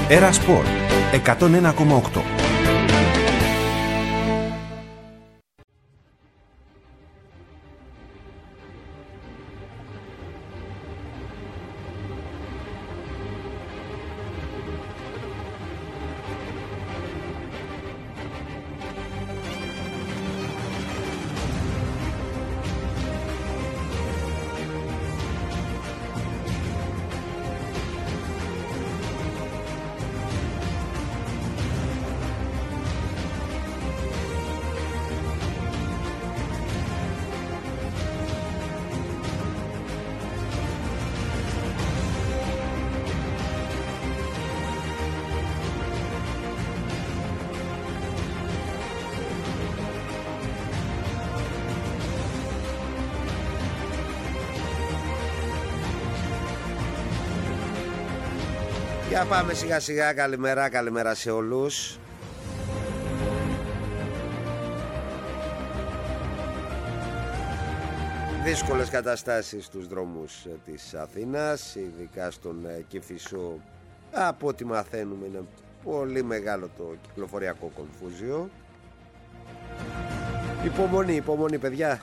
Era Sport 101,8. Για πάμε σιγά σιγά. Καλημέρα σε όλους. Δύσκολες καταστάσεις στους δρόμους της Αθήνας, ειδικά στον Κηφισό. Από ό,τι μαθαίνουμε είναι πολύ μεγάλο το κυκλοφοριακό κονφούζιο. Υπομονή παιδιά.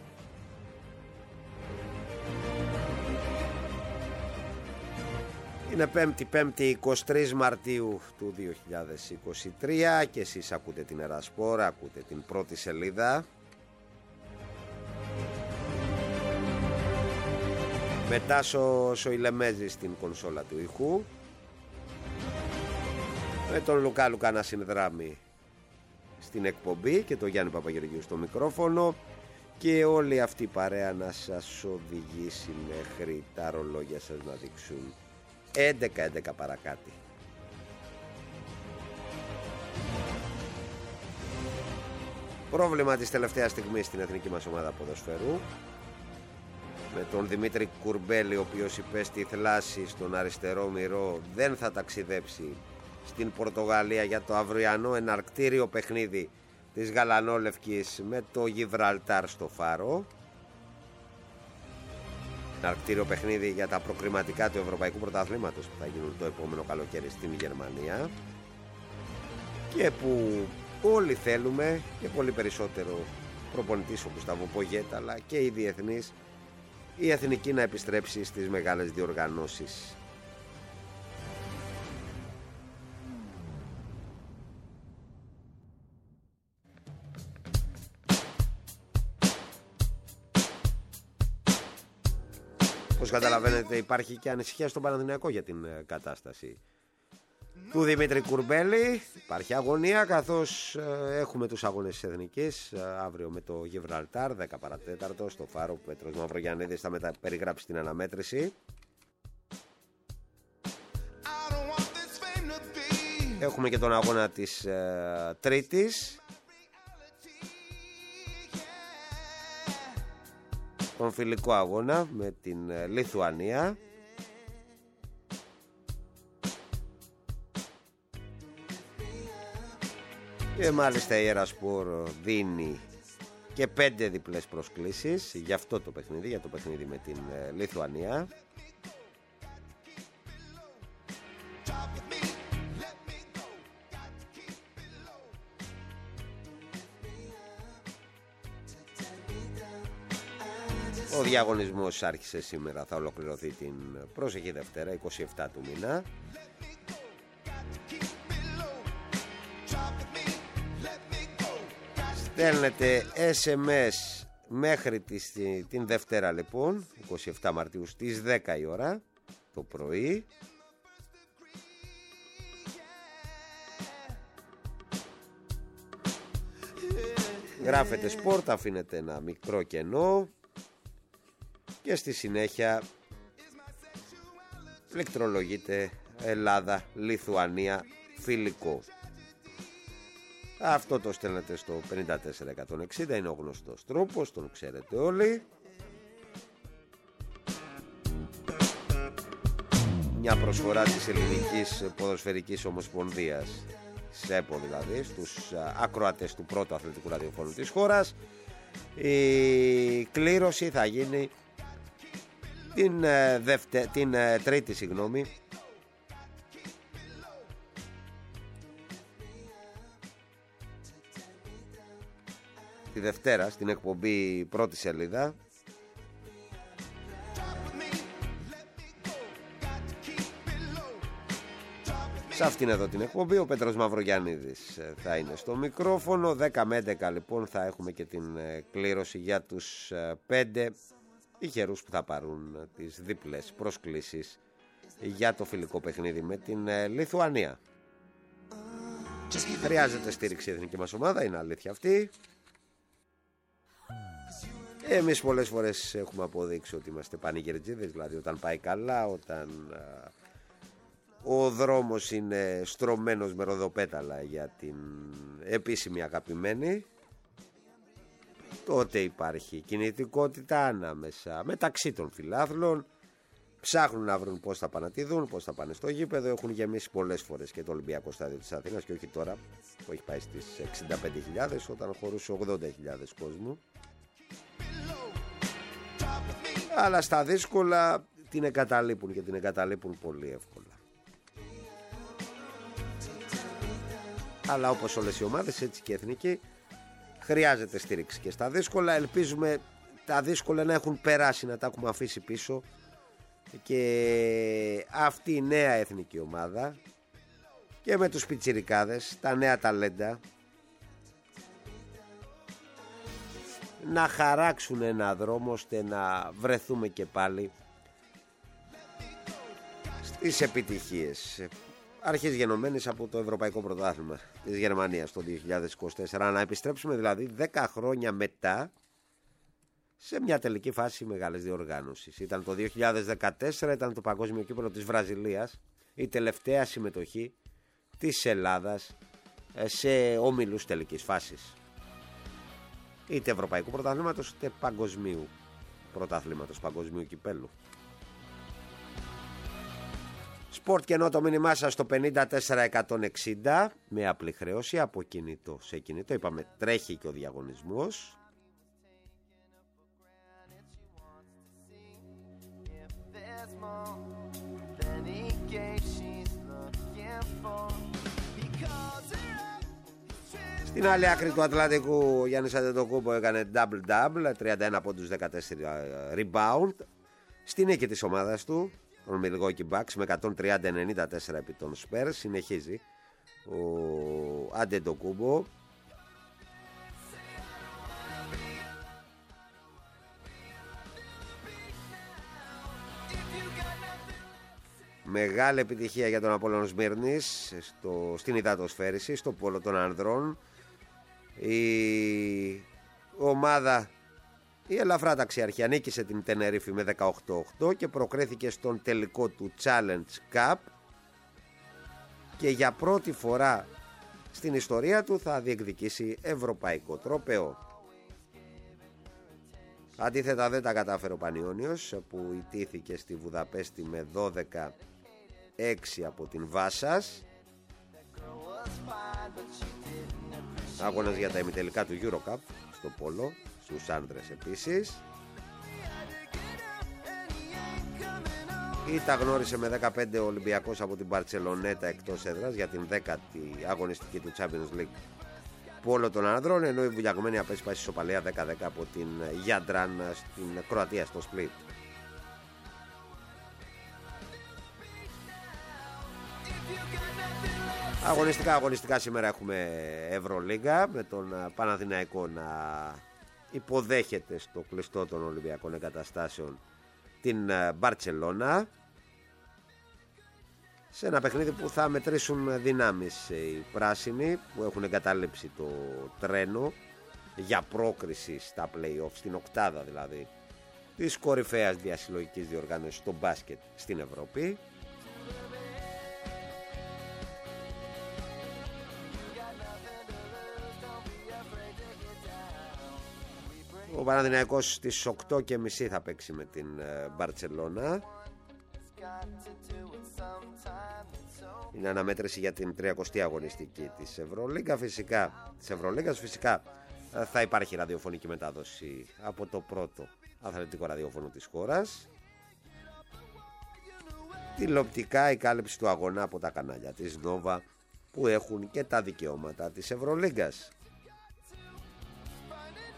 Είναι Πέμπτη 23 Μαρτίου του 2023 και εσείς ακούτε την Era Sport, ακούτε την πρώτη σελίδα. Με Τάσο Σοηλεμέζη στην κονσόλα του ήχου, με τον Λουκά να συνδράμει στην εκπομπή και τον Γιάννη Παπαγεωργίου στο μικρόφωνο, και όλη αυτή η παρέα να σας οδηγήσει μέχρι τα ρολόγια σας να δείξουν 11 παρακάτι. Πρόβλημα της τελευταίας στιγμής στην εθνική μας ομάδα ποδοσφαίρου, με τον Δημήτρη Κουρμπέλη, ο οποίος υπέστη θλάση στον αριστερό μυρό, δεν θα ταξιδέψει στην Πορτογαλία για το αυριανό εναρκτήριο παιχνίδι της Γαλανόλευκης με το Γιβραλτάρ στο Φάρο. Εναρκτήριο παιχνίδι για τα προκριματικά του Ευρωπαϊκού Πρωταθλήματος που θα γίνουν το επόμενο καλοκαίρι στην Γερμανία, και που όλοι θέλουμε, και πολύ περισσότερο προπονητής ο Γκουστάβο Πογέτα, αλλά και οι διεθνείς, η εθνική να επιστρέψει στις μεγάλες διοργανώσεις. Όπως καταλαβαίνετε, υπάρχει και ανησυχία στον Παναθηναϊκό για την κατάσταση του Δημήτρη Κουρμπέλη. Υπάρχει αγωνία, καθώς έχουμε τους αγώνες της Εθνικής αύριο με το Γιβραλτάρ 10 παρατέταρτο στο Φάρο. Ο Πέτρος Μαυρογιαννίδης θα περιγράψει την αναμέτρηση. Έχουμε και τον αγώνα της Τρίτης, τον φιλικό αγώνα με την Λιθουανία. Και μάλιστα η Era Sport δίνει και 5 διπλές προσκλήσεις για αυτό το παιχνίδι, για το παιχνίδι με την Λιθουανία. Ο διαγωνισμός άρχισε σήμερα, θα ολοκληρωθεί την προσεχή Δευτέρα 27 του μήνα. Στέλνετε SMS μέχρι την Δευτέρα, λοιπόν 27 Μαρτίου στις 10 η ώρα το πρωί. Γράφετε sport, αφήνετε ένα μικρό κενό και στη συνέχεια πληκτρολογείτε Ελλάδα, Λιθουανία, φιλικό. Αυτό το στέλνετε στο 54160, είναι ο γνωστός τρόπος, τον ξέρετε όλοι. Μια προσφορά της Ελληνικής Ποδοσφαιρικής Ομοσπονδίας, ΣΕΠΟ δηλαδή, στους ακροατές του πρώτου αθλητικού ραδιοφώνου της χώρας. Η κλήρωση θα γίνει την Τρίτη, τη Δευτέρα στην εκπομπή Πρώτη Σελίδα. Σε αυτήν εδώ την εκπομπή ο Πέτρος Μαυρογιαννίδης θα είναι στο μικρόφωνο. 10 με 11 λοιπόν θα έχουμε και την κλήρωση για τους 5 τυχερούς που θα πάρουν τις δίπλες προσκλήσεις για το φιλικό παιχνίδι με την Λιθουανία. Χρειάζεται στήριξη η εθνική μας ομάδα, είναι αλήθεια αυτή. Εμείς πολλές φορές έχουμε αποδείξει ότι είμαστε πανηγυρτζίδες, δηλαδή όταν πάει καλά, όταν ο δρόμος είναι στρωμένος με ροδοπέταλα για την επίσημη αγαπημένη, τότε υπάρχει κινητικότητα ανάμεσα μεταξύ των φιλάθλων. Ψάχνουν να βρουν πώς θα πάνε να τη δουν, πώς θα πάνε στο γήπεδο. Έχουν γεμίσει πολλές φορές και το Ολυμπιακό στάδιο της Αθήνας, και όχι τώρα που έχει πάει στις 65.000, όταν χωρούσε 80.000 κόσμου. Αλλά στα δύσκολα την εγκαταλείπουν, και την εγκαταλείπουν πολύ εύκολα. Αλλά όπως όλες οι ομάδες, έτσι και η εθνική, χρειάζεται στήριξη και στα δύσκολα. Ελπίζουμε τα δύσκολα να έχουν περάσει, να τα έχουμε αφήσει πίσω, και αυτή η νέα εθνική ομάδα και με τους πιτσιρικάδες, τα νέα ταλέντα, να χαράξουν ένα δρόμο ώστε να βρεθούμε και πάλι στις επιτυχίες, αρχής γενομένης από το Ευρωπαϊκό Πρωτάθλημα της Γερμανίας το 2024, να επιστρέψουμε δηλαδή 10 χρόνια μετά σε μια τελική φάση μεγάλης διοργάνωσης. Ήταν το 2014, ήταν το Παγκόσμιο Κύπελλο της Βραζιλίας, η τελευταία συμμετοχή της Ελλάδας σε όμιλους τελικής φάσης, είτε Ευρωπαϊκού Πρωταθλήματος είτε Παγκοσμίου Πρωταθλήματος, Παγκοσμίου Κυπέλλου. Σπορτ και ενώ το μήνυμά σας στο 54160 με απλή χρέωση από κινητό σε κινητό. Είπαμε τρέχει και ο διαγωνισμός. Στην άλλη άκρη του Ατλαντικού ο Γιάννης Αντετοκούμπο έκανε double-double, 31 πόντους, 14 rebound. Στη νίκη της ομάδας του, τον Milwaukee Bucks, με 130-94 επί των Spurs. Συνεχίζει ο Αντετοκούμπο. Μεγάλη επιτυχία για τον Απόλλων Σμύρνης στην υδατοσφαίριση, στο πόλο των ανδρών. Η ομάδα, η ελαφρά ταξιαρχία, νίκησε την Τενερίφη με 18-8 και προκρίθηκε στον τελικό του Challenge Cup, και για πρώτη φορά στην ιστορία του θα διεκδικήσει ευρωπαϊκό τρόπαιο. Αντίθετα δεν τα κατάφερε ο Πανιώνιος, που ιτήθηκε στη Βουδαπέστη με 12-6 από την Βάσας. Αγώνας για τα ημιτελικά του EuroCup στο πόλο, στους άντρες επίσης. Ήτα γνώρισε με 15 ο Ολυμπιακός από την Μπαρτσελονέτα εκτός έδρας για την 10η αγωνιστική του Champions League πόλο των ανδρών, ενώ η βουλιαγμένη απέση πάει στη ισοπαλία 10-10 από την Γιάντραν στην Κροατία, στο Σπλίτ. Αγωνιστικά σήμερα έχουμε Ευρωλίγκα, με τον Παναθηναϊκό να υποδέχεται στο κλειστό των Ολυμπιακών εγκαταστάσεων την Μπαρτσελώνα, σε ένα παιχνίδι που θα μετρήσουν δυνάμεις οι πράσινοι, που έχουν εγκαταλείψει το τρένο για πρόκριση στα play-off, στην οκτάδα δηλαδή της κορυφαίας διασυλλογικής διοργάνωσης στο μπάσκετ στην Ευρώπη. Ο Παναθηναϊκός στις 8.30 θα παίξει με την Μπαρτσελώνα. Είναι αναμέτρηση για την 30η αγωνιστική της Ευρωλίγκα. Φυσικά θα υπάρχει ραδιοφωνική μετάδοση από το πρώτο αθλητικό ραδιόφωνο της χώρας. Τηλεοπτικά η κάλυψη του αγώνα από τα κανάλια της Νόβα, που έχουν και τα δικαιώματα της Ευρωλίγκας.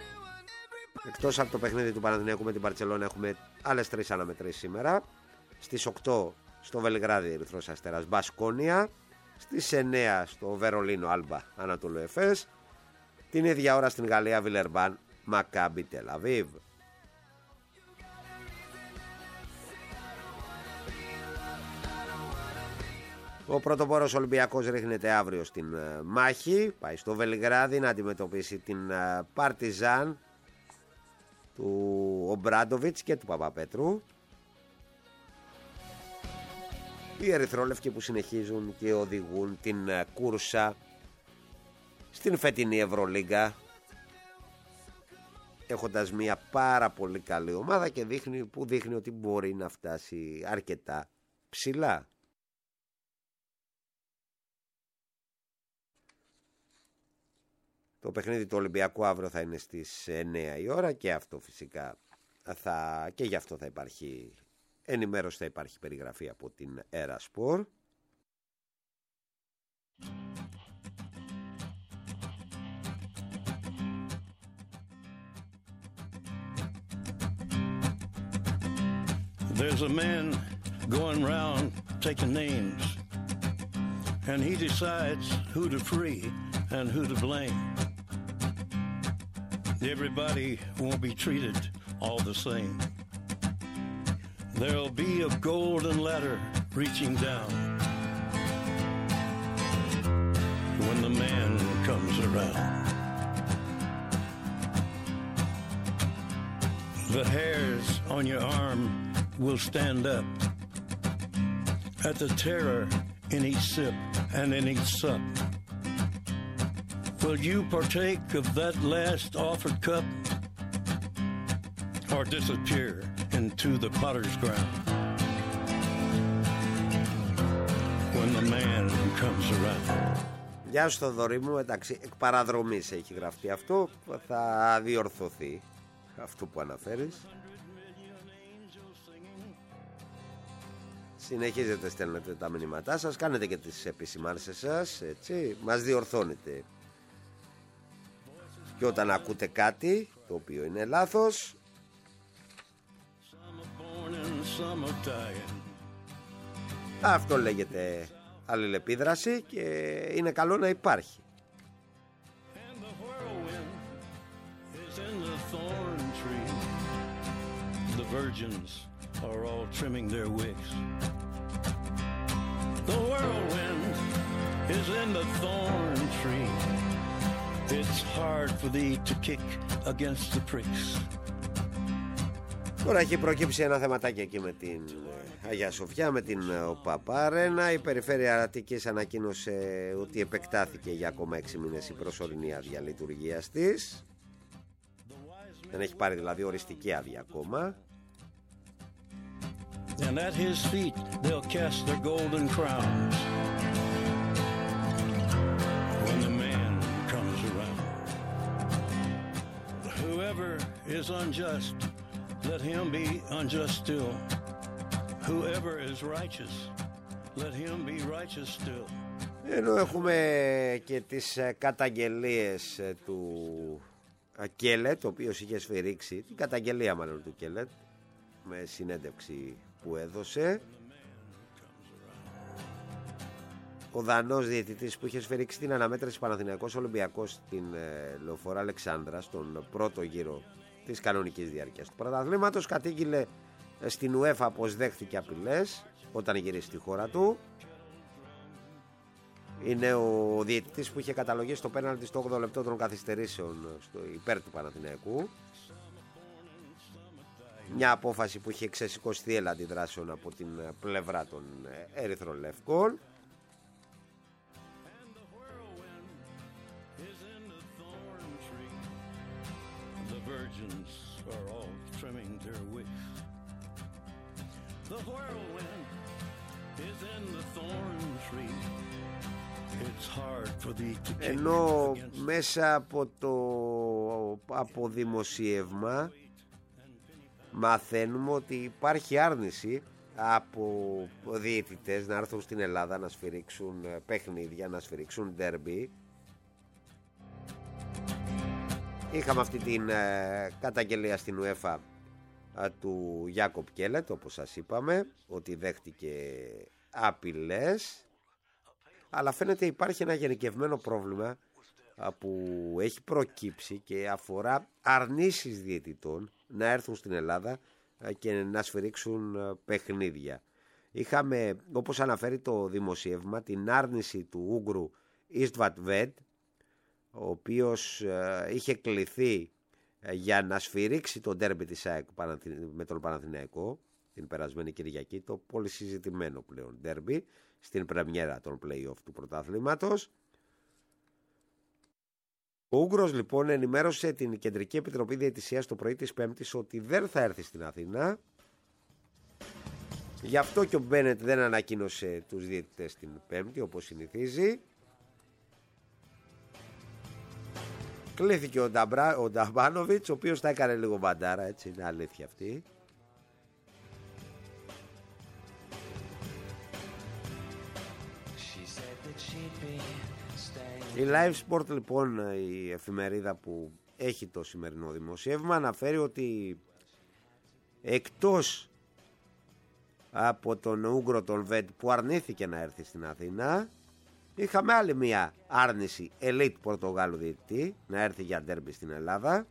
Εκτός από το παιχνίδι του Παναθηναϊκού με την Μπαρτσελόνα έχουμε άλλες 3 αναμετρήσεις σήμερα. Στις 8 στο Βελιγράδι Ερυθρός Αστέρας Μπασκόνια. Στις 9 στο Βερολίνο Άλμπα Ανατολού Εφές. Την ίδια ώρα στην Γαλλία Βιλερμπάν Μακάμπι Τελαβίβ. Ο πρωτοπόρος Ολυμπιακός ρίχνεται αύριο στην μάχη. Πάει στο Βελιγράδι να αντιμετωπίσει την Παρτιζάν του Ομπράντοβιτς και του Παπαπέτρου. Οι ερυθρόλευκοι που συνεχίζουν και οδηγούν την κούρσα στην φετινή Ευρωλίγκα, έχοντας μια πάρα πολύ καλή ομάδα και δείχνει ότι μπορεί να φτάσει αρκετά ψηλά. Το παιχνίδι του Ολυμπιακού αύριο θα είναι στις 9 η ώρα και αυτό φυσικά και γι' αυτό θα υπάρχει ενημέρωση, θα υπάρχει περιγραφή από την Erasport. There's a man going round taking names, and he decides who to free and who to blame. Everybody won't be treated all the same. There'll be a golden ladder reaching down when the man comes around. The hairs on your arm will stand up at the terror in each sip and in each sup. Will you partake of that last offered cup or disappear into the potter's ground when the man comes around? Γεια σου Θοδωρή μου, εντάξει, εκ παραδρομής έχει γραφτεί αυτό, θα διορθωθεί αυτό που αναφέρεις. Συνεχίζετε, στέλνετε τα μηνύματά σας, κάνετε και τις επισημάνσεις σας, έτσι, μας διορθώνετε και όταν ακούτε κάτι το οποίο είναι λάθος. Αυτό λέγεται αλληλεπίδραση και είναι καλό να υπάρχει. The virgins are all trimming their wicks. The whirlwind is in the thorn tree. It's hard for thee to kick against the pricks. Τώρα έχει προκύψει ένα θεματάκι εκεί με την Αγία Σοφιά, με την ΟΠΑΠ Αρένα. Η Περιφέρεια Αττικής ανακοίνωσε ότι επεκτάθηκε για ακόμα 6 μήνες η προσωρινή άδεια λειτουργίας της. Δεν έχει πάρει δηλαδή οριστική άδεια ακόμα. And at his feet they'll cast their golden crowns when the man comes around. Whoever is unjust, let him be unjust still. Whoever is righteous, let him be righteous still. Ενώ έχουμε και τις καταγγελίες του Κέλετ, ο οποίος είχε σφυρίξει την καταγγελία μάλλον του Κέλετ με συνέντευξη που έδωσε. Ο Δανός διαιτητής που είχε σφυρίξει την αναμέτρηση Παναθηναϊκός Ολυμπιακός στην Λεωφόρο Αλεξάνδρα στον πρώτο γύρο της κανονικής διάρκειας του πρωταθλήματος κατήγγειλε στην UEFA πως δέχθηκε απειλές όταν γυρίσει στη χώρα του. Είναι ο διαιτητής που είχε καταλογίσει το πέναλτι στο 8ο λεπτό των καθυστερήσεων υπέρ του Παναθηναϊκού. Μια απόφαση που είχε ξεσηκωστεί αντιδράσεων από την πλευρά των ερυθρολευκών. Ενώ μέσα από το αποδημοσίευμα μαθαίνουμε ότι υπάρχει άρνηση από διαιτητές να έρθουν στην Ελλάδα να σφυρίξουν παιχνίδια, να σφυρίξουν ντέρμπι. Είχαμε αυτή την καταγγελία στην UEFA του Γιάκοπ Κέλετ, όπως σας είπαμε, ότι δέχτηκε απειλές, αλλά φαίνεται υπάρχει ένα γενικευμένο πρόβλημα που έχει προκύψει και αφορά αρνήσεις διαιτητών να έρθουν στην Ελλάδα και να σφυρίξουν παιχνίδια. Είχαμε, όπως αναφέρει το δημοσίευμα, την άρνηση του Ούγγρου Istvat Ved, ο οποίος είχε κληθεί για να σφυρίξει το ντέρμπι της ΑΕΚ με τον Παναθηναϊκό την περασμένη Κυριακή, το πολύ συζητημένο πλέον ντέρμπι στην πρεμιέρα των play-off του πρωταθλήματος. Ο Ούγγρος λοιπόν ενημέρωσε την Κεντρική Επιτροπή Διαιτησίας το πρωί της Πέμπτης ότι δεν θα έρθει στην Αθήνα. Γι' αυτό και ο Μπένετ δεν ανακοίνωσε τους διαιτητές την Πέμπτη όπως συνηθίζει. Κλήθηκε ο Νταμπάνοβιτς, ο οποίος τα έκανε λίγο μπαντάρα, έτσι είναι αλήθεια αυτή. Η Live Sport λοιπόν, η εφημερίδα που έχει το σημερινό δημοσίευμα, αναφέρει ότι εκτός από τον Ούγγρο τον Βεντ που αρνήθηκε να έρθει στην Αθήνα, είχαμε άλλη μια άρνηση elite Πορτογάλου διαιτητή να έρθει για ντέρμπι στην Ελλάδα.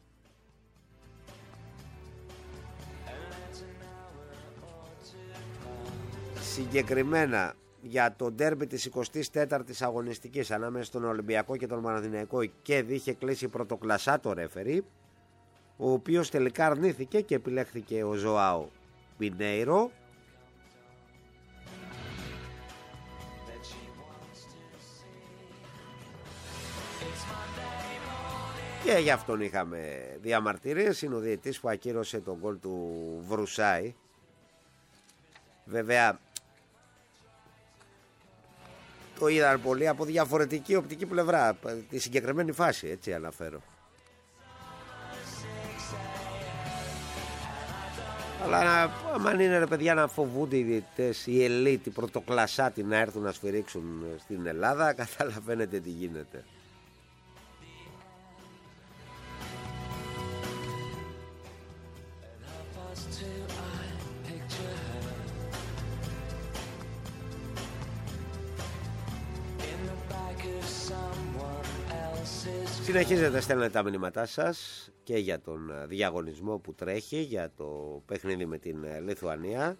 Συγκεκριμένα για το ντέρμπι της 24ης αγωνιστικής ανάμεσα στον Ολυμπιακό και τον Παναθηναϊκό, και είχε κλείσει πρωτοκλασσά το ρέφερι, ο οποίος τελικά αρνήθηκε και επιλέχθηκε ο Ζωάο Πινέιρο. Και γι' αυτόν είχαμε διαμαρτυρίες. Είναι ο διαιτητής που ακύρωσε τον γκολ του Βρουσάη. Βέβαια το είδαν πολύ από διαφορετική οπτική πλευρά, τη συγκεκριμένη φάση, έτσι αναφέρω. Αλλά αν είναι ρε παιδιά να φοβούνται οι διαιτητές, οι ελίτ, οι πρωτοκλασσάτοι να έρθουν να σφυρίξουν στην Ελλάδα, καταλαβαίνετε τι γίνεται. Συνεχίζετε, στέλνετε τα μηνύματά σας και για τον διαγωνισμό που τρέχει για το παιχνίδι με την Λιθουανία.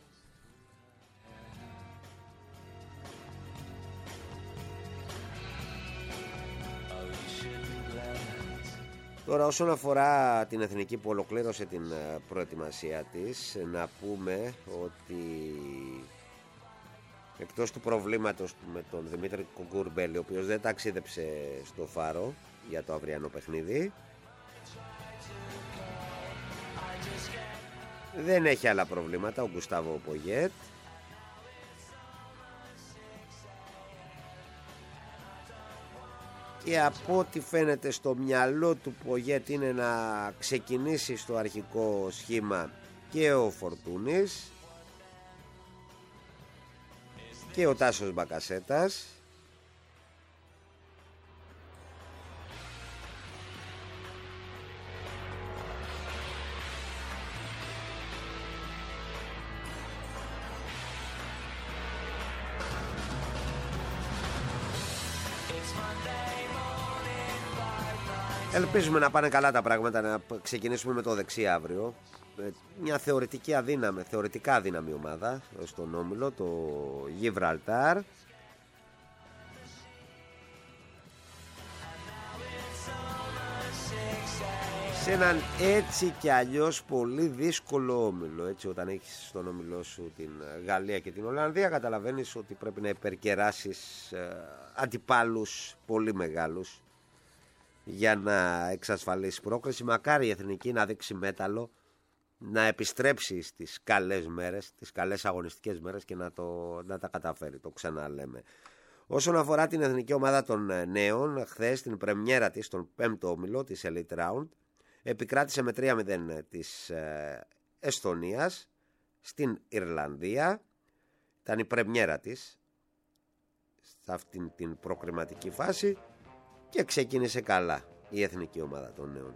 Τώρα όσον αφορά την εθνική που ολοκλήρωσε την προετοιμασία της, να πούμε ότι εκτός του προβλήματος με τον Δημήτρη Κουρμπέλη, ο οποίος δεν ταξίδεψε στο Φάρο για το αυριανό παιχνίδι, δεν έχει άλλα προβλήματα ο Γκουστάβο Πογιέτ. Και από ό,τι φαίνεται στο μυαλό του Πογιέτ είναι να ξεκινήσει στο αρχικό σχήμα και ο Φορτούνης και ο Τάσος Μπακασέτας. Ελπίζουμε να πάνε καλά τα πράγματα, να ξεκινήσουμε με το δεξί αύριο. Μια θεωρητικά αδύναμη ομάδα στον όμιλο, το Γιβραλτάρ. Σε έναν έτσι και αλλιώς πολύ δύσκολο όμιλο, έτσι, όταν έχεις στον όμιλό σου την Γαλλία και την Ολλανδία, καταλαβαίνεις ότι πρέπει να υπερκεράσεις αντιπάλους πολύ μεγάλους για να εξασφαλίσει πρόκριση. Μακάρι η εθνική να δείξει μέταλλο, να επιστρέψει στις καλές μέρες, τις καλές αγωνιστικές μέρες και να τα καταφέρει, το ξαναλέμε. Όσον αφορά την εθνική ομάδα των νέων, χθες την πρεμιέρα της, στον 5ο όμιλο της Elite Round, επικράτησε με 3-0 της Εστονίας στην Ιρλανδία. Ήταν η πρεμιέρα της σε αυτήν την προκριματική φάση και ξεκίνησε καλά. η εθνική ομάδα των νέων.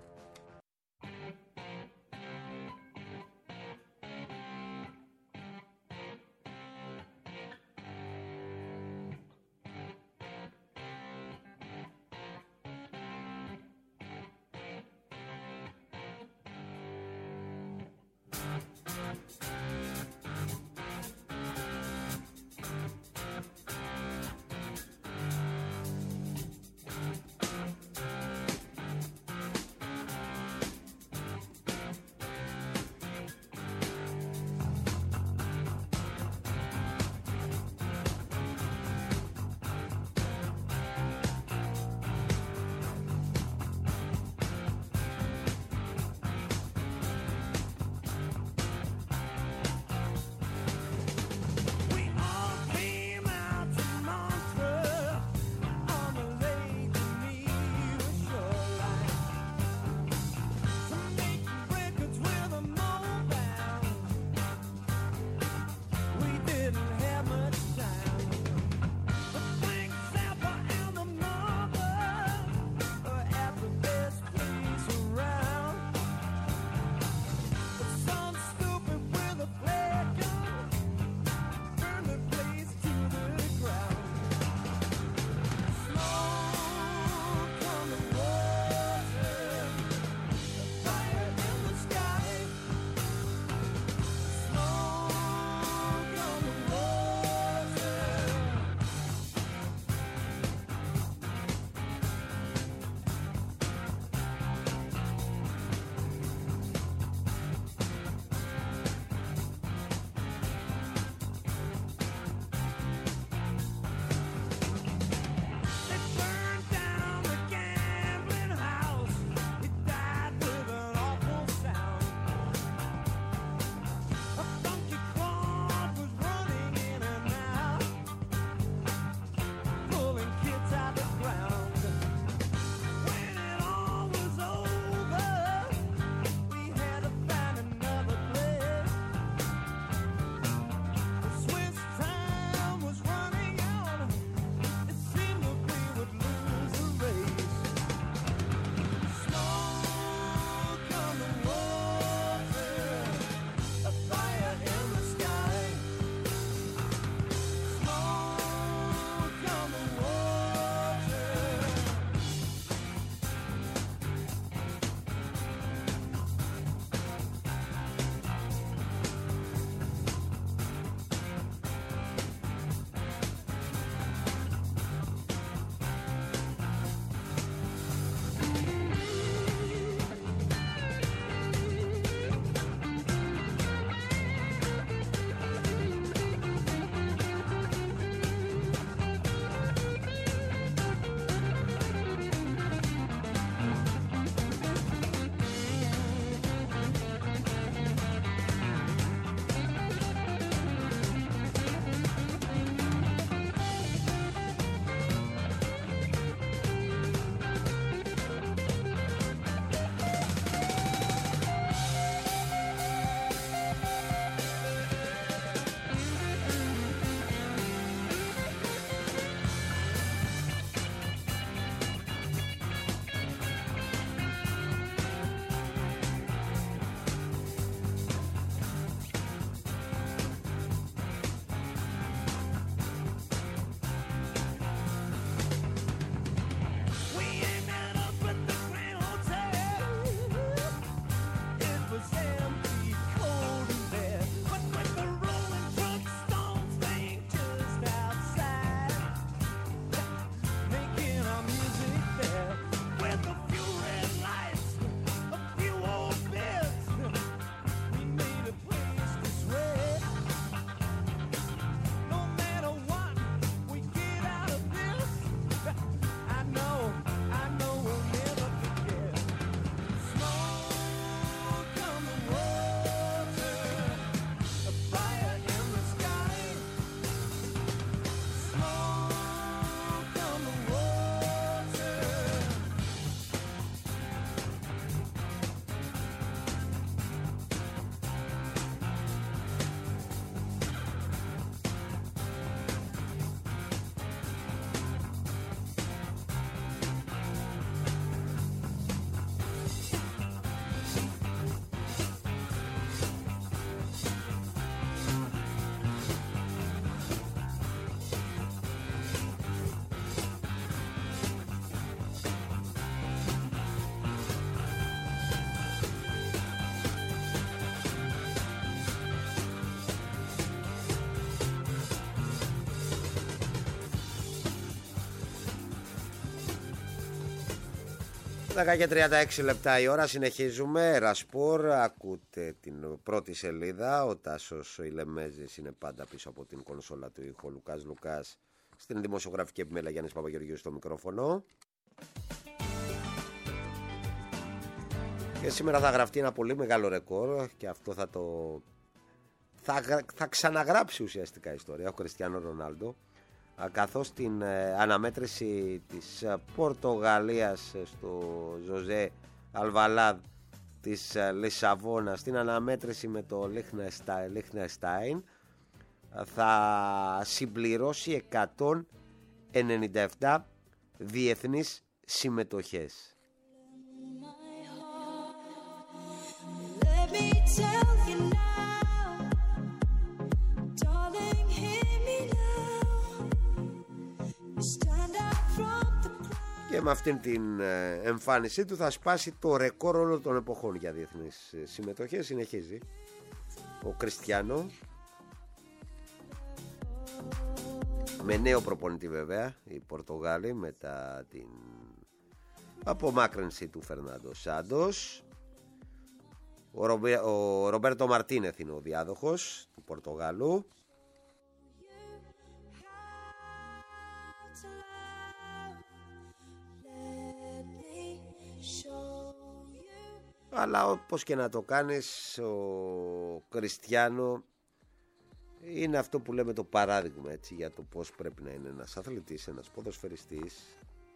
10:36 λεπτά η ώρα, συνεχίζουμε. Ρασπορ, ακούτε την πρώτη σελίδα. Ο Τάσος Ηλεμέζης είναι πάντα πίσω από την κονσόλα του ήχου. Λουκάς Λουκάς στην δημοσιογραφική επιμέλεια, Γιάννης Παπαγεωργίου στο μικρόφωνο. Και σήμερα θα γραφτεί ένα πολύ μεγάλο ρεκόρ και αυτό θα ξαναγράψει ουσιαστικά η ιστορία ο Κριστιάνο Ρονάλντο, καθώς την αναμέτρηση της Πορτογαλίας στο Ζωζέ Αλβαλάδ της Λισαβόνας, την αναμέτρηση με το Λίχνεστάιν, θα συμπληρώσει 197 διεθνείς συμμετοχές. Και με αυτήν την εμφάνισή του θα σπάσει το ρεκόρ όλων των εποχών για διεθνείς συμμετοχές. Συνεχίζει ο Κριστιάνο με νέο προπονητή βέβαια, οι Πορτογάλοι, μετά την απομάκρυνση του Φερνάντο Σάντος. Ο Ρομπέρτο Μαρτίνεθ είναι ο διάδοχος του Πορτογάλου. Αλλά όπως και να το κάνεις, ο Κριστιάνο είναι αυτό που λέμε το παράδειγμα, έτσι, για το πώς πρέπει να είναι ένας αθλητής, ένας ποδοσφαιριστής,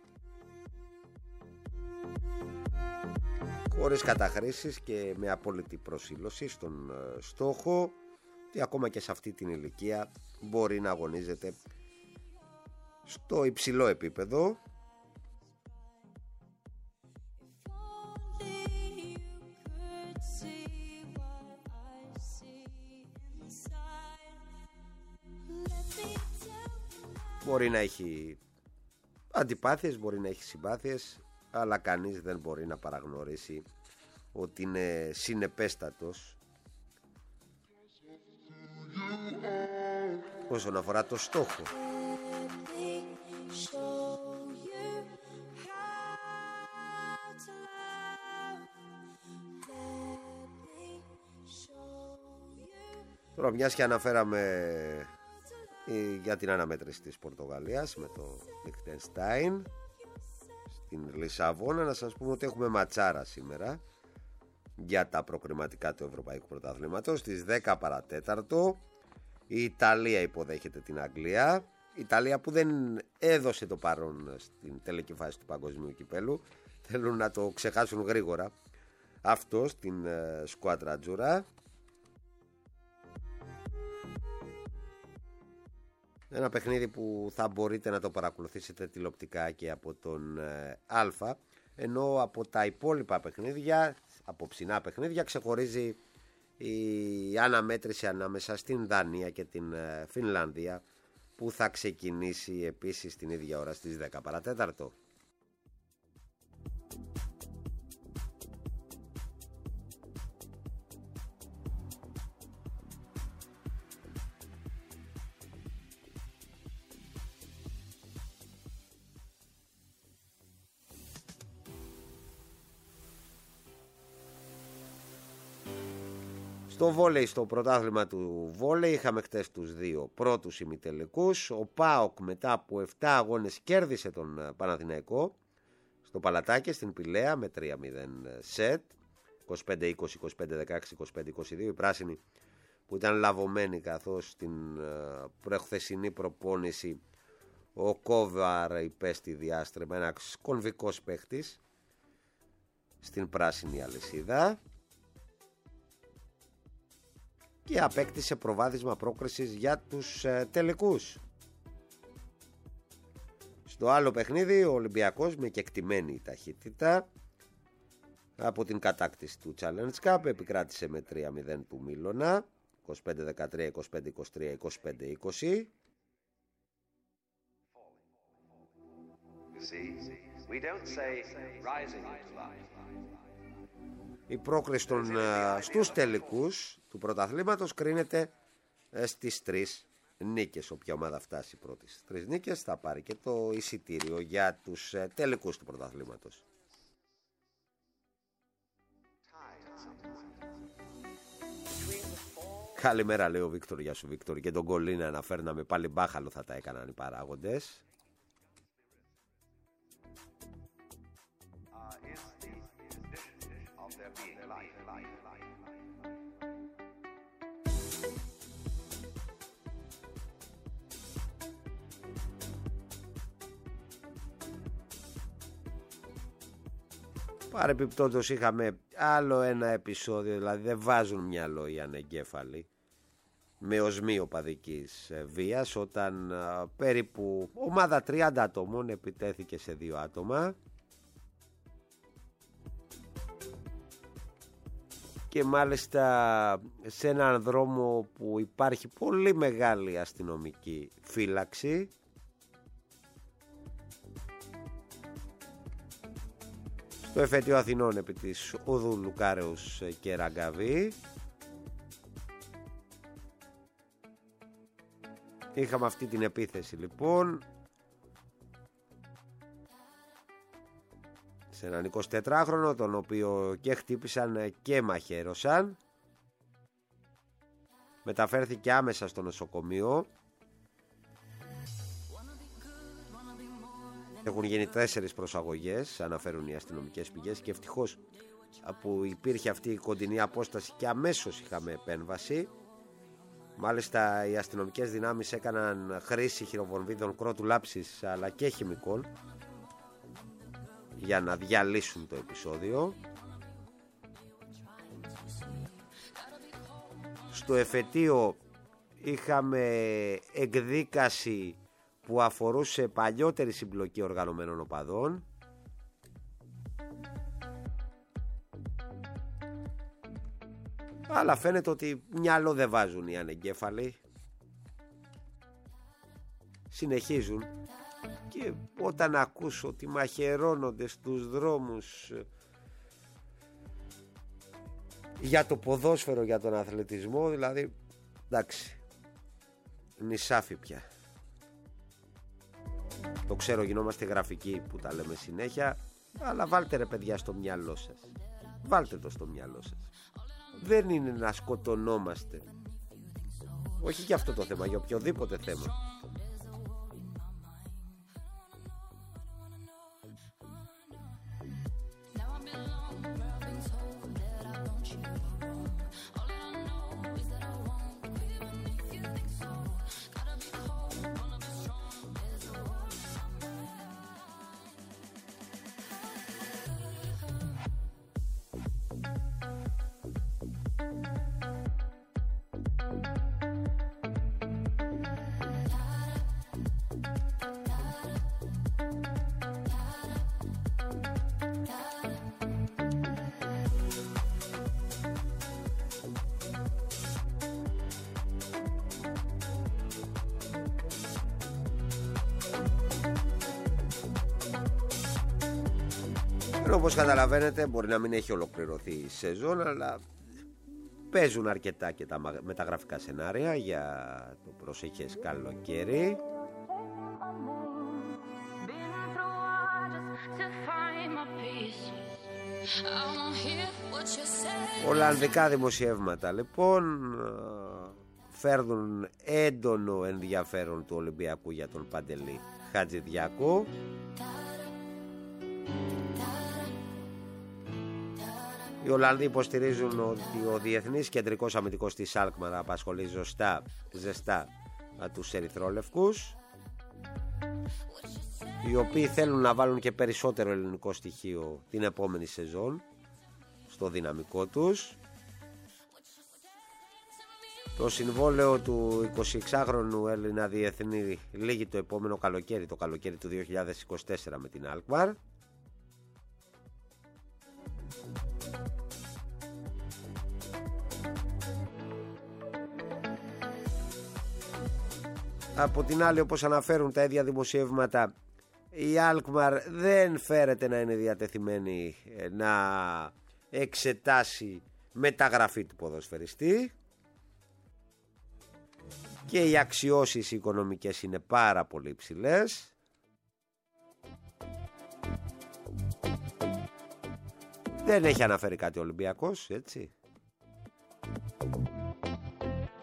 χωρίς καταχρήσεις και με απόλυτη προσήλωση στον στόχο, και ακόμα και σε αυτή την ηλικία μπορεί να αγωνίζεται στο υψηλό επίπεδο. Μπορεί να έχει αντιπάθειες, μπορεί να έχει συμπάθειες, αλλά κανείς δεν μπορεί να παραγνωρίσει ότι είναι συνεπέστατος όσον αφορά το στόχο. Τώρα, μιας και αναφέραμε για την αναμέτρηση της Πορτογαλίας με το Λίχνεστάιν στην Λισαβόνα, να σας πούμε ότι έχουμε ματσάρα σήμερα για τα προκριματικά του Ευρωπαϊκού Πρωταθλήματος. Στις 10 παρατέταρτο η Ιταλία υποδέχεται την Αγγλία. Η Ιταλία που δεν έδωσε το παρόν στην τελική φάση του Παγκοσμίου Κυπέλου, θέλουν να το ξεχάσουν γρήγορα αυτό στην σκουάντρα Τζουρά. Ένα παιχνίδι που θα μπορείτε να το παρακολουθήσετε τηλεοπτικά και από τον Α, ενώ από τα υπόλοιπα παιχνίδια, απόψινά παιχνίδια, ξεχωρίζει η αναμέτρηση ανάμεσα στην Δανία και την Φινλανδία, που θα ξεκινήσει επίσης την ίδια ώρα στις 10 παρατέταρτο. Στο βόλεϊ, στο πρωτάθλημα του βόλεϊ, είχαμε χτες τους δύο πρώτους ημιτελικούς. Ο ΠΑΟΚ μετά από 7 αγώνες κέρδισε τον Παναθηναϊκό στο Παλατάκι στην Πηλαία με 3-0 σετ, 25-20, 25-16, 25-22. Οι πράσινοι που ήταν λαβωμένοι, καθώς στην προχθεσινή προπόνηση ο Κόβαρ υπέστη διάστρεμα, ένας κομβικός παίχτης στην πράσινη αλυσίδα, και απέκτησε προβάδισμα πρόκρισης για τους τελικούς. Στο άλλο παιχνίδι ο Ολυμπιακός με κεκτημένη ταχύτητα από την κατάκτηση του Challenge Cup επικράτησε με 3-0 του Μίλωνα, 25-13, 25-23, 25-20. Η πρόκριση στους τελικούς του πρωταθλήματος κρίνεται στις 3 νίκες. Όποια ομάδα φτάσει πρώτη στις 3 νίκες θα πάρει και το εισιτήριο για τους τελικούς του πρωταθλήματος. Καλημέρα, λέει ο Βίκτορ. Γεια σου, Βίκτορ. Και τον Κολίνα να φέρναμε πάλι μπάχαλο, θα τα έκαναν οι παράγοντες. Παρεπιπτόντως είχαμε άλλο ένα επεισόδιο, δηλαδή δεν βάζουν μυαλό οι ανεγκέφαλοι, με οσμή οπαδικής βίας, όταν περίπου ομάδα 30 ατόμων επιτέθηκε σε 2 άτομα και μάλιστα σε έναν δρόμο που υπάρχει πολύ μεγάλη αστυνομική φύλαξη. Το εφετείο Αθηνών επί της οδού Λουκάρεως και Ραγκαβή. Είχαμε αυτή την επίθεση λοιπόν σε έναν 24χρονο, τον οποίο και χτύπησαν και μαχαίρωσαν. Μεταφέρθηκε άμεσα στο νοσοκομείο. Έχουν γίνει 4 προσαγωγές, αναφέρουν οι αστυνομικές πηγές, και ευτυχώς που υπήρχε αυτή η κοντινή απόσταση και αμέσως είχαμε επέμβαση. Μάλιστα οι αστυνομικές δυνάμεις έκαναν χρήση χειροβομβίδων κρότου λάψης αλλά και χημικών για να διαλύσουν το επεισόδιο. Στο εφετείο είχαμε εκδίκαση που αφορούσε παλιότερη συμπλοκή οργανωμένων οπαδών. Αλλά φαίνεται ότι μυαλό δεν βάζουν οι ανεγκέφαλοι. Συνεχίζουν. Και όταν ακούσω ότι μαχαιρώνονται στους δρόμους για το ποδόσφαιρο, για τον αθλητισμό, δηλαδή εντάξει, νησάφι πια. Το ξέρω, γινόμαστε γραφικοί που τα λέμε συνέχεια, αλλά βάλτε ρε παιδιά στο μυαλό σας. Βάλτε το στο μυαλό σας. Δεν είναι να σκοτωνόμαστε. Όχι για αυτό το θέμα, για οποιοδήποτε θέμα. Όπως καταλαβαίνετε, μπορεί να μην έχει ολοκληρωθεί η σεζόν, αλλά παίζουν αρκετά και τα μεταγραφικά σενάρια για το προσεχές καλοκαίρι. Ολλανδικά δημοσιεύματα λοιπόν φέρνουν έντονο ενδιαφέρον του Ολυμπιακού για τον Παντελή Χατζηδιάκο. Οι Ολλανδοί υποστηρίζουν ότι ο διεθνής κεντρικός αμυντικός της Alkmaar απασχολεί ζεστά τους ερυθρόλευκους, οι οποίοι θέλουν να βάλουν και περισσότερο ελληνικό στοιχείο την επόμενη σεζόν στο δυναμικό τους. Το συμβόλαιο του 26χρονου Έλληνα διεθνή λήγει το επόμενο καλοκαίρι, το καλοκαίρι του 2024 με την Alkmaar. Από την άλλη, όπως αναφέρουν τα ίδια δημοσιεύματα, η Alkmaar δεν φέρεται να είναι διατεθειμένη να εξετάσει μεταγραφή του ποδοσφαιριστή και οι αξιώσεις οικονομικές είναι πάρα πολύ υψηλές. Δεν έχει αναφέρει κάτι ο Ολυμπιακός, έτσι.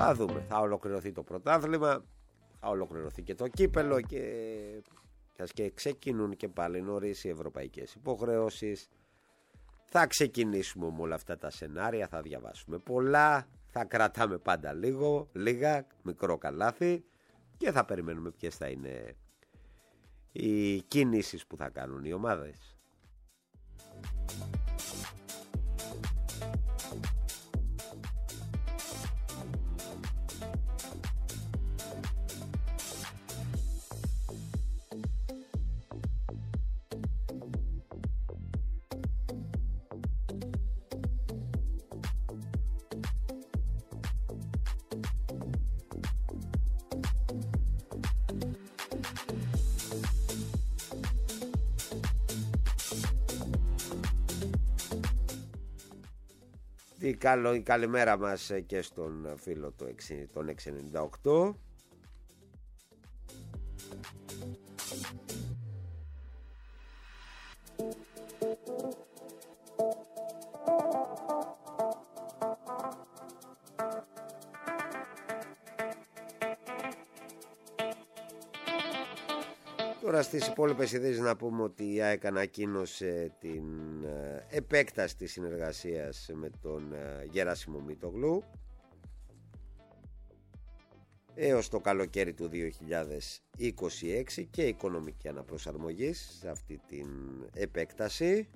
Θα δούμε. Θα ολοκληρωθεί το πρωτάθλημα, θα ολοκληρωθεί και το κύπελο και ξεκινούν και πάλι νωρίς οι ευρωπαϊκές υποχρεώσεις. Θα ξεκινήσουμε με όλα αυτά τα σενάρια, θα διαβάσουμε πολλά, θα κρατάμε πάντα λίγα, μικρό καλάθι και θα περιμένουμε ποιες θα είναι οι κινήσεις που θα κάνουν οι ομάδες. Η καλημέρα μας και στον φίλο τον 698. Τώρα στις υπόλοιπες ειδήσεις να πούμε ότι η ΑΕΚ ανακοίνωσε την επέκταση της συνεργασίας με τον Γεράσιμο Μητογλου έως το καλοκαίρι του 2026 και οικονομική αναπροσαρμογή σε αυτή την επέκταση.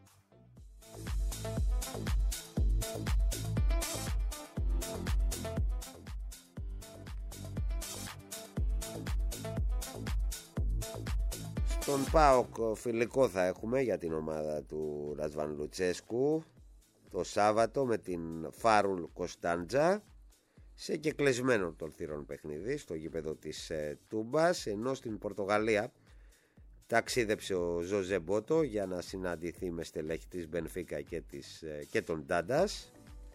Τον ΠΑΟΚ φιλικό θα έχουμε για την ομάδα του Ρασβάν Λουτσέσκου το Σάββατο με την Φάρουλ Κωνσταντζά σε κεκλεισμένο των θυρών παιχνίδι στο γήπεδο της Τούμπας, ενώ στην Πορτογαλία ταξίδεψε ο Ζωζέ Μπότο για να συναντηθεί με στελέχη της Μπενφίκα και των Ντάντας.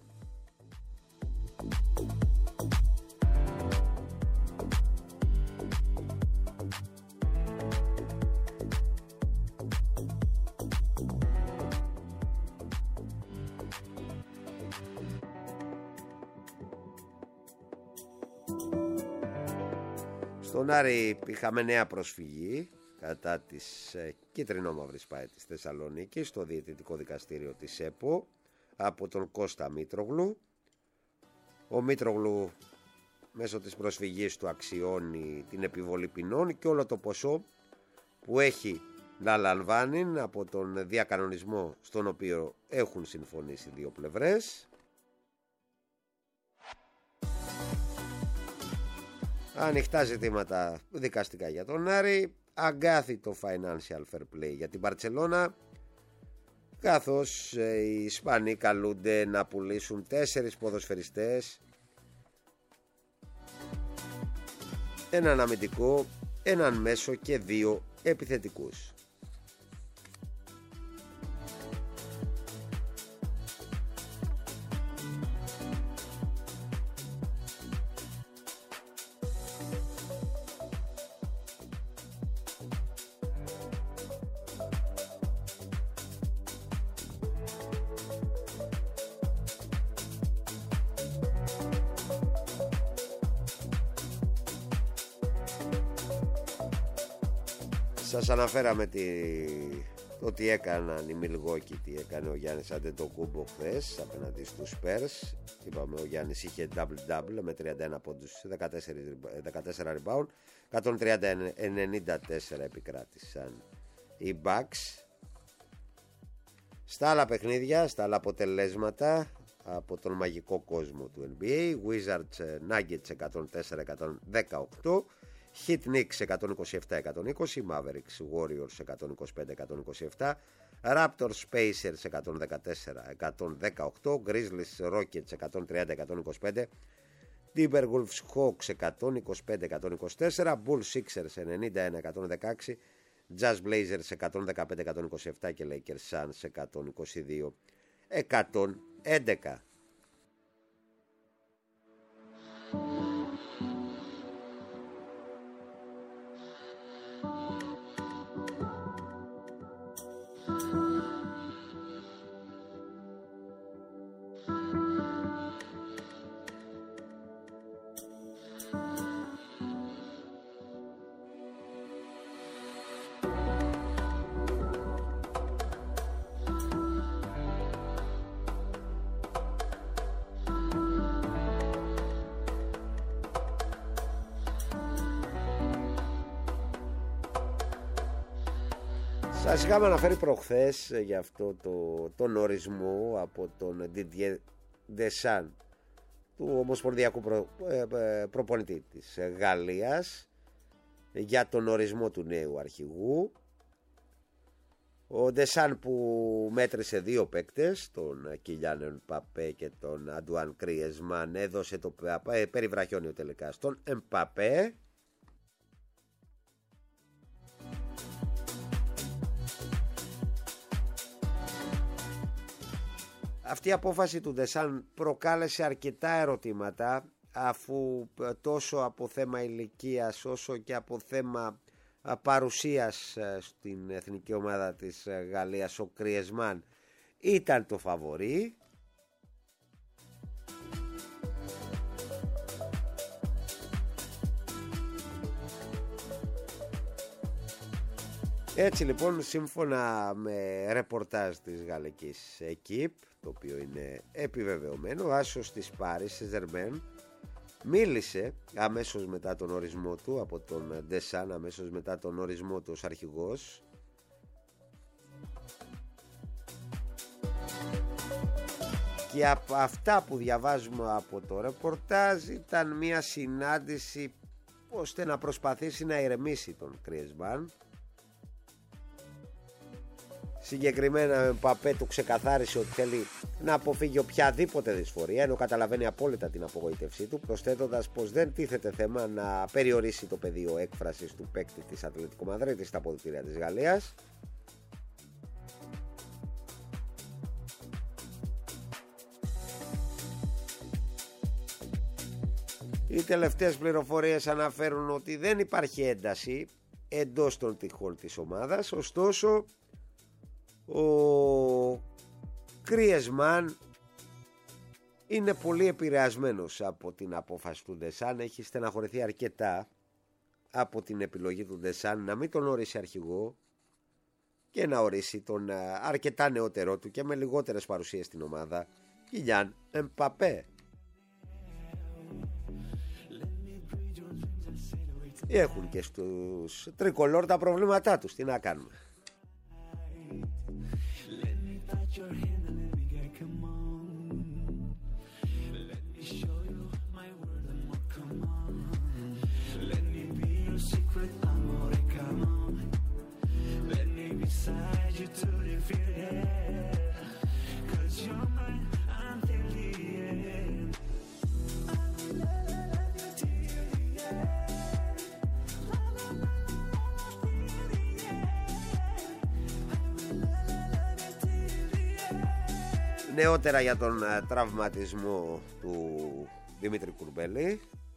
Στον Άρη είχαμε νέα προσφυγή κατά της κίτρινο-μαύρης ΠΑΕ της Θεσσαλονίκης στο Διαιτητικό Δικαστήριο της ΕΠΟ από τον Κώστα Μήτρογλου. Ο Μήτρογλου μέσω της προσφυγής του αξιώνει την επιβολή ποινών και όλο το ποσό που έχει να λαμβάνει από τον διακανονισμό στον οποίο έχουν συμφωνήσει δύο πλευρές. Ανοιχτά ζητήματα δικαστικά για τον Άρη, αγκάθιτο financial fair play για την Μπαρτσελώνα, καθώς οι Ισπανοί καλούνται να πουλήσουν 4 ποδοσφαιριστές, έναν αμυντικό, έναν μέσο και 2 επιθετικούς. Σας αναφέραμε το τι έκαναν οι Μιλγόκοι, τι έκανε ο Γιάννης Αντετοκούμπο χθες απέναντι στους Σπέρς. Είπαμε ο Γιάννης είχε double-double με 31 πόντους, 14 rebound, 130-94 επικράτησαν οι Bucks. Στα άλλα παιχνίδια, στα άλλα αποτελέσματα από τον μαγικό κόσμο του NBA, Wizards Nuggets 104-118, Heat Knicks 127-120, Mavericks Warriors 125-127, Raptors Pacers 114-118, Grizzlies Rockets 130-125, Timberwolves Hawks 125-124, Bulls Sixers 91-116, Jazz Blazers 115-127 και Lakers Suns 122-111. Σας είχαμε αναφέρει προχθές για αυτό τον ορισμό από τον Didier Deschamps, του ομοσπονδιακού προπονητή της Γαλλίας, για τον ορισμό του νέου αρχηγού. Ο Ντεσάν που μέτρησε δύο παίκτες, τον Κιλιάν Εμπαπέ και τον Αντουάν Κριεσμάν, έδωσε το περιβραχιόνιο τελικά στον Εμπαπέ. Αυτή η απόφαση του Ντεσάν προκάλεσε αρκετά ερωτήματα, αφού τόσο από θέμα ηλικίας όσο και από θέμα παρουσίας στην εθνική ομάδα της Γαλλίας ο Κριεσμάν ήταν το φαβορί. Έτσι λοιπόν, σύμφωνα με ρεπορτάζ της γαλλικής Equipe, το οποίο είναι επιβεβαιωμένο, ο άσος της Paris Saint-Germain μίλησε αμέσως μετά τον ορισμό του από τον Ντεσάν, αμέσως μετά τον ορισμό του ως αρχηγός, και από αυτά που διαβάζουμε από το ρεπορτάζ ήταν μια συνάντηση ώστε να προσπαθήσει να ηρεμήσει τον Κριεσμάν. Συγκεκριμένα ο Παπέ του ξεκαθάρισε ότι θέλει να αποφύγει οποιαδήποτε δυσφορία, ενώ καταλαβαίνει απόλυτα την απογοήτευσή του, προσθέτοντας πως δεν τίθεται θέμα να περιορίσει το πεδίο έκφρασης του παίκτη της Ατλετικό Μαδρίτης στα αποδυτήρια της Γαλλίας. Οι τελευταίες πληροφορίες αναφέρουν ότι δεν υπάρχει ένταση εντός των τυχών της ομάδας, ωστόσο ο Κριεσμάν είναι πολύ επηρεασμένος από την απόφαση του Ντεσάν, έχει στεναχωρηθεί αρκετά από την επιλογή του Ντεσάν να μην τον ορίσει αρχηγό και να ορίσει τον αρκετά νεότερό του και με λιγότερες παρουσίες στην ομάδα, Κιλιάν Εμπαπέ. Έχουν και στους τρικολόρ τα προβλήματά τους, τι να κάνουμε. Νεότερα για τον τραυματισμό του Δημήτρη Κουρμπέλη.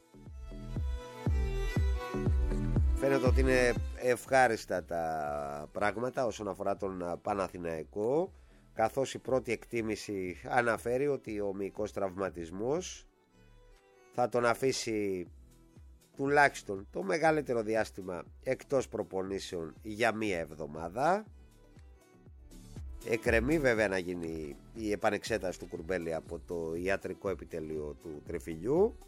Φαίνεται ότι είναι ευχάριστα τα πράγματα όσον αφορά τον Παναθηναϊκό, καθώς η πρώτη εκτίμηση αναφέρει ότι ο μυϊκός τραυματισμός θα τον αφήσει τουλάχιστον το μεγαλύτερο διάστημα εκτός προπονήσεων για μία εβδομάδα. Εκκρεμεί βέβαια να γίνει η επανεξέταση του Κουρμπέλη από το ιατρικό επιτελείο του Τρεφιλιού.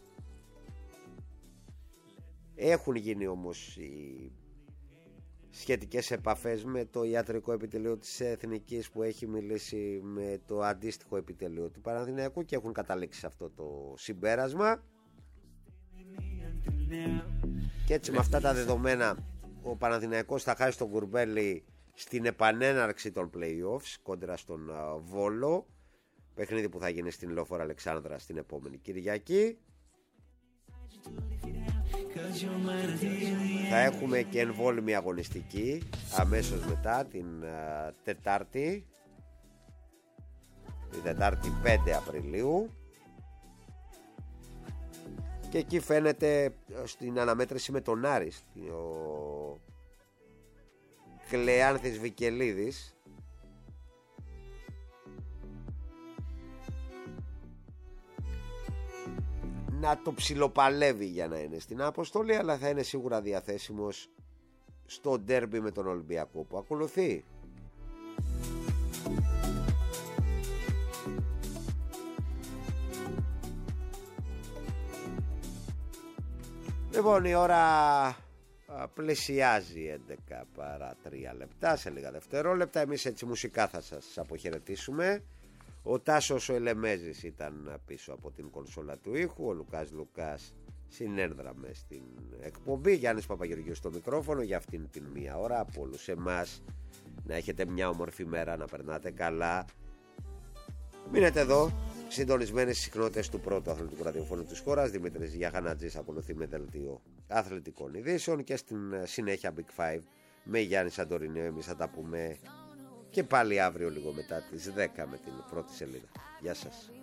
Έχουν γίνει όμως οι σχετικές επαφές με το ιατρικό επιτελείο της Εθνικής, που έχει μιλήσει με το αντίστοιχο επιτελείο του Παναθηναϊκού και έχουν καταλήξει σε αυτό το συμπέρασμα. Και έτσι με αυτά τα δεδομένα ο Παναθηναϊκός θα χάσει τον Κουρμπέλη στην επανέναρξη των play-offs κόντρα στον Βόλο, παιχνίδι που θα γίνει στην Λεωφόρο Αλεξάνδρα στην επόμενη Κυριακή. Θα έχουμε και εμβόλυμη αγωνιστική αμέσως μετά την Τετάρτη, την Τετάρτη 5 Απριλίου, και εκεί φαίνεται στην αναμέτρηση με τον Άρη ο Κλεάνθης Βικελίδης να το ψιλοπαλεύει για να είναι στην αποστολή, αλλά θα είναι σίγουρα διαθέσιμος στο ντέρμπι με τον Ολυμπιακό που ακολουθεί. Λοιπόν, η ώρα Πλησιάζει 11 παρά 3 λεπτά, σε λίγα δευτερόλεπτα. Εμείς έτσι μουσικά θα σας αποχαιρετήσουμε. Ο Τάσος ο Ελεμέζης ήταν πίσω από την κονσόλα του ήχου. Ο Λουκάς Λουκάς συνέδραμε στην εκπομπή. Γιάννης Παπαγεωργίου στο μικρόφωνο για αυτήν την μία ώρα. Από όλους εμάς να έχετε μια όμορφη μέρα, να περνάτε καλά. Μείνετε εδώ, συντονισμένες στις συχνότητες του πρώτου αθλητικού ραδιοφώνου της χώρας. Δημήτρης Γιαχανατζής ακολουθεί με δελτίο αθλητικών ειδήσεων και στην συνέχεια Big Five με Γιάννη Σαντορινέο. Εμείς θα τα πούμε και πάλι αύριο λίγο μετά τις 10 με την πρώτη σελίδα. Γεια σας.